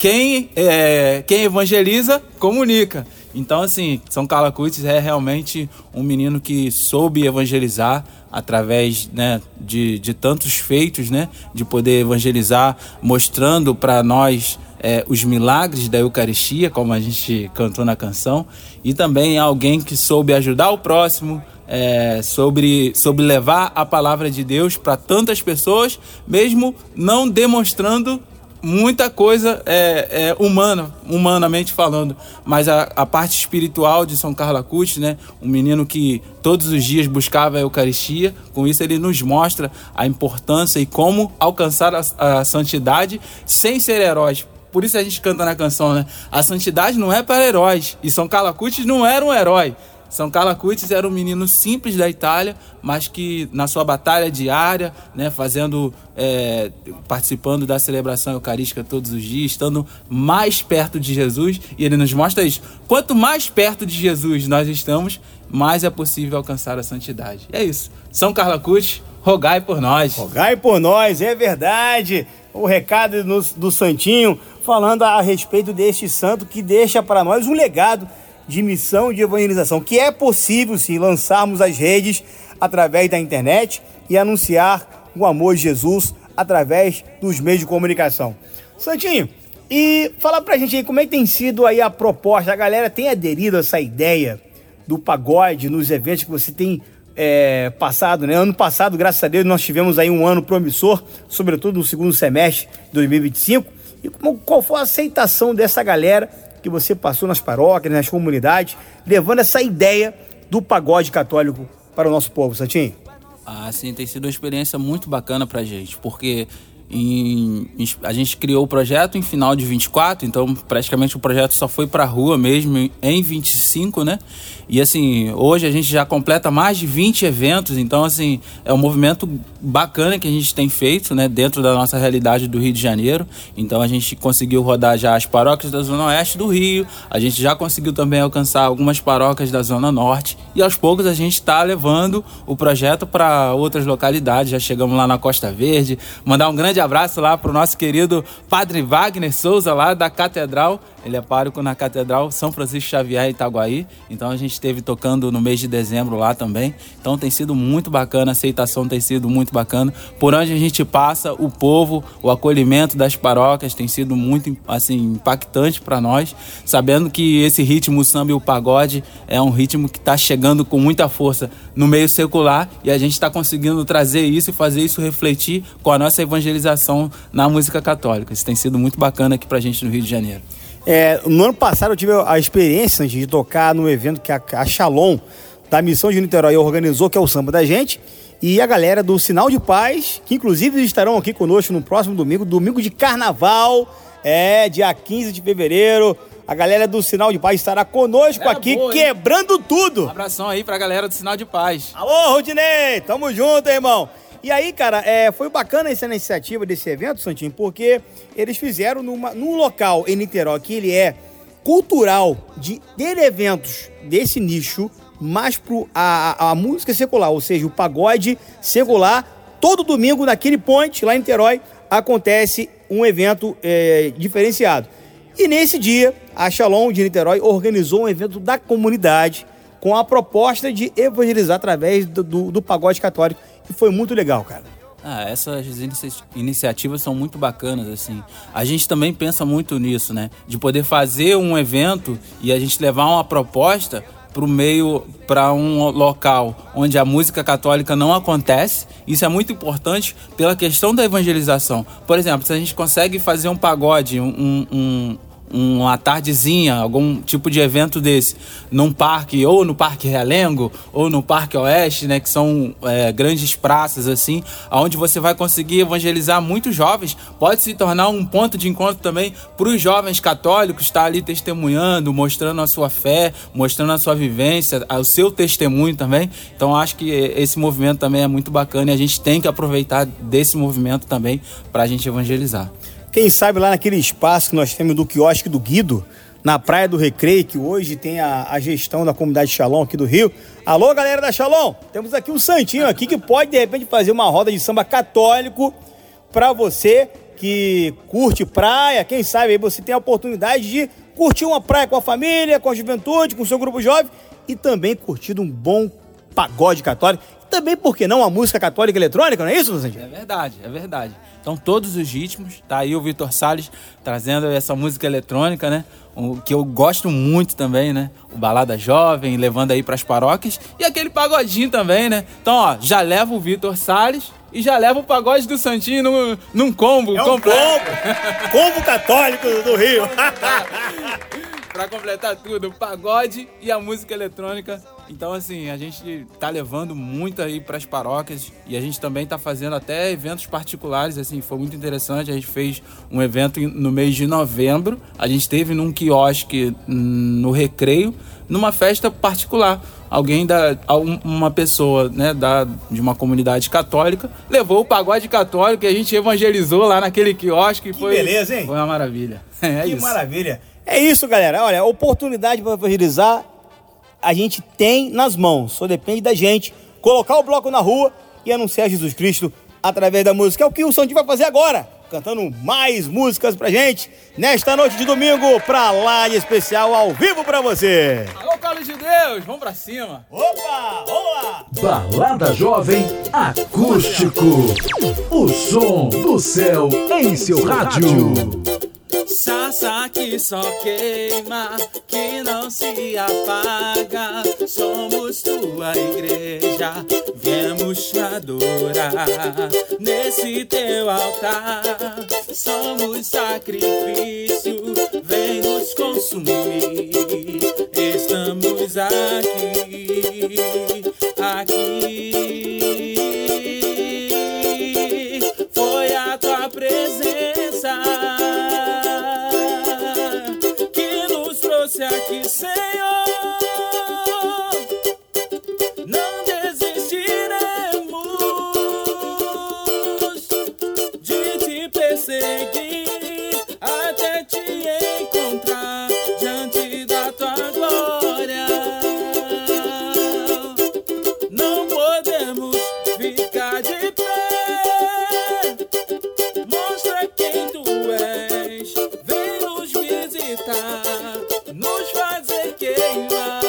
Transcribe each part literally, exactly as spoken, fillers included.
quem, é, quem evangeliza, comunica. Então, assim, São Carlos Acutis é realmente um menino que soube evangelizar através, né, de, de tantos feitos, né, de poder evangelizar, mostrando para nós é, os milagres da Eucaristia, como a gente cantou na canção, e também alguém que soube ajudar o próximo, é, sobre, sobre levar a palavra de Deus para tantas pessoas, mesmo não demonstrando muita coisa é, é, humana, humanamente falando, mas a, a parte espiritual de São Carlos Acutis, né, um menino que todos os dias buscava a Eucaristia, com isso ele nos mostra a importância e como alcançar a, a santidade sem ser heróis. Por isso a gente canta na canção, né? A santidade não é para heróis, e São Carlos Acutis não era um herói. São Carlos Acutis era um menino simples da Itália, mas que na sua batalha diária, né, fazendo, é, participando da celebração eucarística todos os dias, estando mais perto de Jesus, e ele nos mostra isso. Quanto mais perto de Jesus nós estamos, mais é possível alcançar a santidade. É isso. São Carlos Acutis, rogai por nós. Rogai por nós, é verdade. O recado do, do Santinho falando a respeito deste santo que deixa para nós um legado de missão de evangelização, que é possível sim lançarmos as redes através da internet e anunciar o amor de Jesus através dos meios de comunicação. Santinho, e fala pra gente aí como é que tem sido aí a proposta, a galera tem aderido a essa ideia do pagode nos eventos que você tem é, passado, né? Ano passado, graças a Deus, nós tivemos aí um ano promissor, sobretudo no segundo semestre de dois mil e vinte e cinco, e como, qual foi a aceitação dessa galera que você passou nas paróquias, nas comunidades, levando essa ideia do pagode católico para o nosso povo, Santinho? Ah, sim, tem sido uma experiência muito bacana pra gente, porque em, em, a gente criou o projeto em final de vinte e quatro, então praticamente o projeto só foi pra rua mesmo em vinte e cinco, né? E assim, hoje a gente já completa mais de vinte eventos, então assim, é um movimento bacana que a gente tem feito, né, dentro da nossa realidade do Rio de Janeiro. Então a gente conseguiu rodar já as paróquias da Zona Oeste do Rio, a gente já conseguiu também alcançar algumas paróquias da Zona Norte, e aos poucos a gente está levando o projeto para outras localidades. Já chegamos lá na Costa Verde. Mandar um grande abraço lá para o nosso querido Padre Wagner Souza, lá da Catedral. Ele é pároco na Catedral São Francisco Xavier, em Itaguaí. Então a gente esteve tocando no mês de dezembro lá também. Então tem sido muito bacana, a aceitação tem sido muito bacana. Por onde a gente passa, o povo, o acolhimento das paróquias tem sido muito assim, impactante para nós, sabendo que esse ritmo, o samba e o pagode, é um ritmo que está chegando com muita força no meio secular, e a gente está conseguindo trazer isso e fazer isso refletir com a nossa evangelização na música católica. Isso tem sido muito bacana aqui para a gente no Rio de Janeiro. É, no ano passado eu tive a experiência de tocar no evento que a, a Shalom, da Missão de Niterói, organizou, que é o Samba da Gente, e a galera do Sinal de Paz, que inclusive estarão aqui conosco no próximo domingo, domingo de Carnaval, é, dia quinze de fevereiro, a galera do Sinal de Paz estará conosco é aqui, boa, quebrando tudo. Um abração aí pra galera do Sinal de Paz. Alô, Rodinei, tamo junto, irmão. E aí, cara, é, foi bacana essa iniciativa desse evento, Santinho, porque eles fizeram numa, num local em Niterói que ele é cultural, de ter eventos desse nicho, mais pro a, a, a música secular, ou seja, o pagode secular. Todo domingo, naquele point, lá em Niterói, acontece um evento é, diferenciado. E nesse dia, a Shalom de Niterói organizou um evento da comunidade com a proposta de evangelizar através do, do, do pagode católico. E foi muito legal, cara. Ah, essas inici- iniciativas são muito bacanas, assim. A gente também pensa muito nisso, né? De poder fazer um evento e a gente levar uma proposta para o meio, para um local onde a música católica não acontece. Isso é muito importante pela questão da evangelização. Por exemplo, se a gente consegue fazer um pagode, um... um uma tardezinha, algum tipo de evento desse, num parque, ou no Parque Realengo, ou no Parque Oeste, né, que são é, grandes praças, assim, onde você vai conseguir evangelizar muitos jovens, pode se tornar um ponto de encontro também para os jovens católicos, estar ali testemunhando, mostrando a sua fé, mostrando a sua vivência, o seu testemunho também. Então, acho que esse movimento também é muito bacana e a gente tem que aproveitar desse movimento também para a gente evangelizar. Quem sabe lá naquele espaço que nós temos do quiosque do Guido, na Praia do Recreio, que hoje tem a, a gestão da comunidade Shalom aqui do Rio. Alô, galera da Shalom, temos aqui um santinho aqui que pode, de repente, fazer uma roda de samba católico para você que curte praia, quem sabe aí você tem a oportunidade de curtir uma praia com a família, com a juventude, com o seu grupo jovem e também curtir um bom pagode católico. E também, por que não, a música católica eletrônica, não é isso, Santinho? É verdade, é verdade. Então, todos os ritmos, tá aí o Vitor Salles trazendo essa música eletrônica, né? O que eu gosto muito também, né? O Balada Jovem, levando aí pras paróquias. E aquele pagodinho também, né? Então, ó, já leva o Vitor Salles e já leva o pagode do Santinho num, num combo. É um completo. combo! Combo católico do Rio. Pra completar tudo, o pagode e a música eletrônica. Então, assim, a gente tá levando muito aí pras paróquias e a gente também tá fazendo até eventos particulares, assim, foi muito interessante. A gente fez um evento no mês de novembro, a gente teve num quiosque no Recreio, numa festa particular. Alguém, da, uma pessoa, né, da, de uma comunidade católica, levou o pagode católico e a gente evangelizou lá naquele quiosque. Que foi, beleza, hein? Foi uma maravilha. É que isso. maravilha. É isso, galera. Olha, a oportunidade para evangelizar a gente tem nas mãos. Só depende da gente colocar o bloco na rua e anunciar Jesus Cristo através da música. É o que o Santinho vai fazer agora, cantando mais músicas pra gente nesta noite de domingo, pra lá de especial ao vivo pra você. Alô, Carlos de Deus, vamos pra cima. Opa, vamos lá. Balada Jovem Acústico. O som do céu em seu rádio. Sarça que só queima, que não se apaga. Somos tua igreja, viemos te adorar. Nesse teu altar, somos sacrifício, vem nos consumir. Estamos aqui, aqui. Foi a tua presença aqui, Senhor, não desistiremos de te perseguir até te encontrar diante da tua glória. Não podemos ficar de pé, mostra quem tu és, vem nos visitar. Nos fazer queimar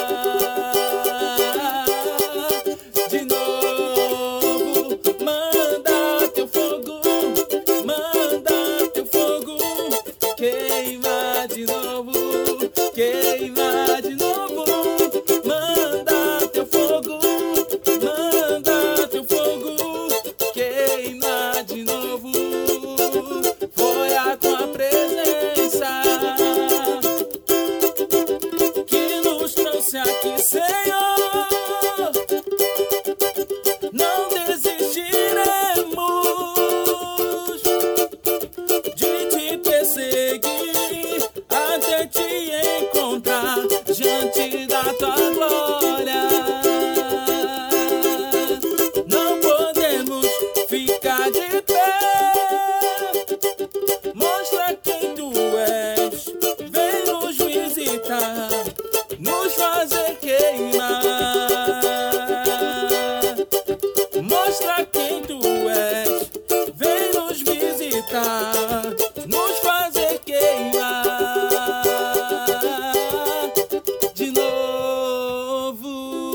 de novo, manda teu fogo, manda teu fogo, queima de novo, queima de novo, manda teu fogo, manda teu fogo, queima de novo, foi a tua presença aqui, Senhor, não desistiremos de te perseguir até te encontrar diante da tua glória. Não podemos ficar de pé, mostra quem tu és, vem nos visitar, nos fazer queimar. Mostra quem tu és, vem nos visitar, nos fazer queimar de novo.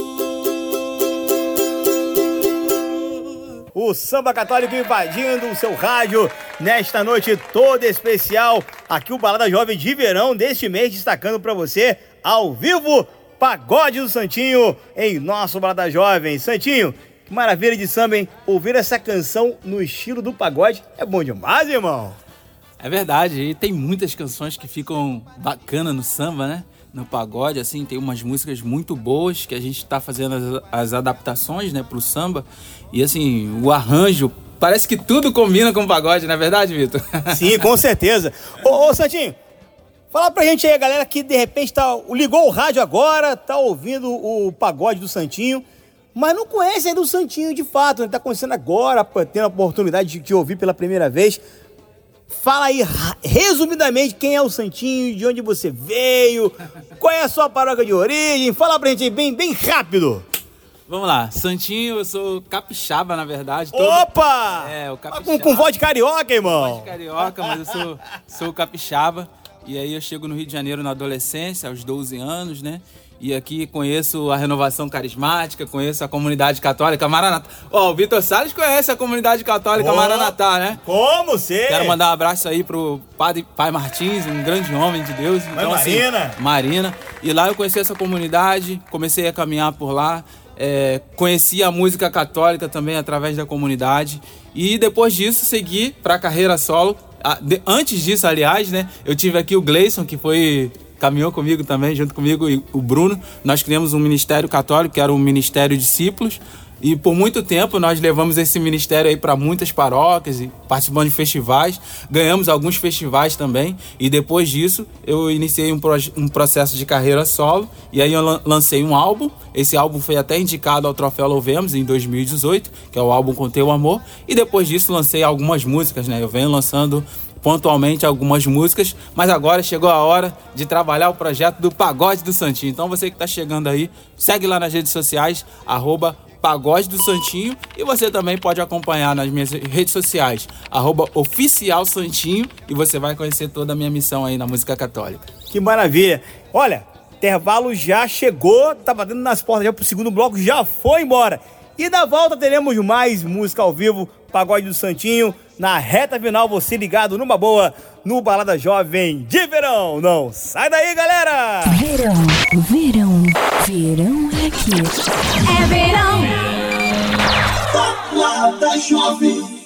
O samba católico invadindo o seu rádio nesta noite toda especial. Aqui o Balada Jovem de verão deste mês, destacando pra você ao vivo, Pagode do Santinho em nosso Balada Jovem. Santinho, que maravilha de samba, hein? Ouvir essa canção no estilo do pagode é bom demais, irmão. É verdade, e tem muitas canções que ficam bacana no samba, né? No pagode, assim, tem umas músicas muito boas que a gente tá fazendo as, as adaptações, né, pro samba. E assim, o arranjo, parece que tudo combina com o pagode, não é verdade, Vitor? Sim, com certeza. Ô, ô Santinho, fala pra gente aí, a galera que de repente tá, ligou o rádio agora, tá ouvindo o pagode do Santinho, mas não conhece ainda o Santinho de fato, né? Tá conhecendo agora, tendo a oportunidade de te ouvir pela primeira vez. Fala aí, resumidamente, quem é o Santinho, de onde você veio, qual é a sua paróquia de origem, fala pra gente aí bem, bem rápido. Vamos lá, Santinho, eu sou capixaba, na verdade. Todo... Opa! É, o capixaba. Com, com voz de carioca, irmão. Voz de carioca, mas eu sou, sou capixaba. E aí eu chego no Rio de Janeiro na adolescência, aos doze anos, né? E aqui conheço a Renovação Carismática, conheço a comunidade católica Maranatá. Ó, oh, o Vitor Salles conhece a comunidade católica oh, Maranatá, né? Como você? Quero mandar um abraço aí pro padre Pai Martins, um grande homem de Deus. Então, Marina. Assim, Marina. E lá eu conheci essa comunidade, comecei a caminhar por lá. É, conheci a música católica também através da comunidade. E depois disso segui para a carreira solo. Antes disso, aliás, né? Eu tive aqui o Gleison, que foi... caminhou comigo também, junto comigo e o Bruno. Nós criamos um ministério católico, que era o Ministério Discípulos. E por muito tempo nós levamos esse ministério aí para muitas paróquias e participando de festivais. Ganhamos alguns festivais também. E depois disso eu iniciei um, proje- um processo de carreira solo. E aí eu lan- lancei um álbum. Esse álbum foi até indicado ao Troféu Louvemos em dois mil e dezoito, que é o álbum Com Teu Amor. E depois disso lancei algumas músicas, né? Eu venho lançando pontualmente algumas músicas, mas agora chegou a hora de trabalhar o projeto do Pagode do Santinho. Então você que está chegando aí, segue lá nas redes sociais, arroba Pagode do Santinho, e você também pode acompanhar nas minhas redes sociais, arroba Oficial Santinho, e você vai conhecer toda a minha missão aí na música católica. Que maravilha! Olha, intervalo já chegou, tá batendo nas portas já pro segundo bloco, já foi embora. E na volta teremos mais música ao vivo, Pagode do Santinho, na reta final, você ligado numa boa, no Balada Jovem de Verão. Não sai daí, galera! Verão, verão, verão é aqui. É verão! Balada Jovem.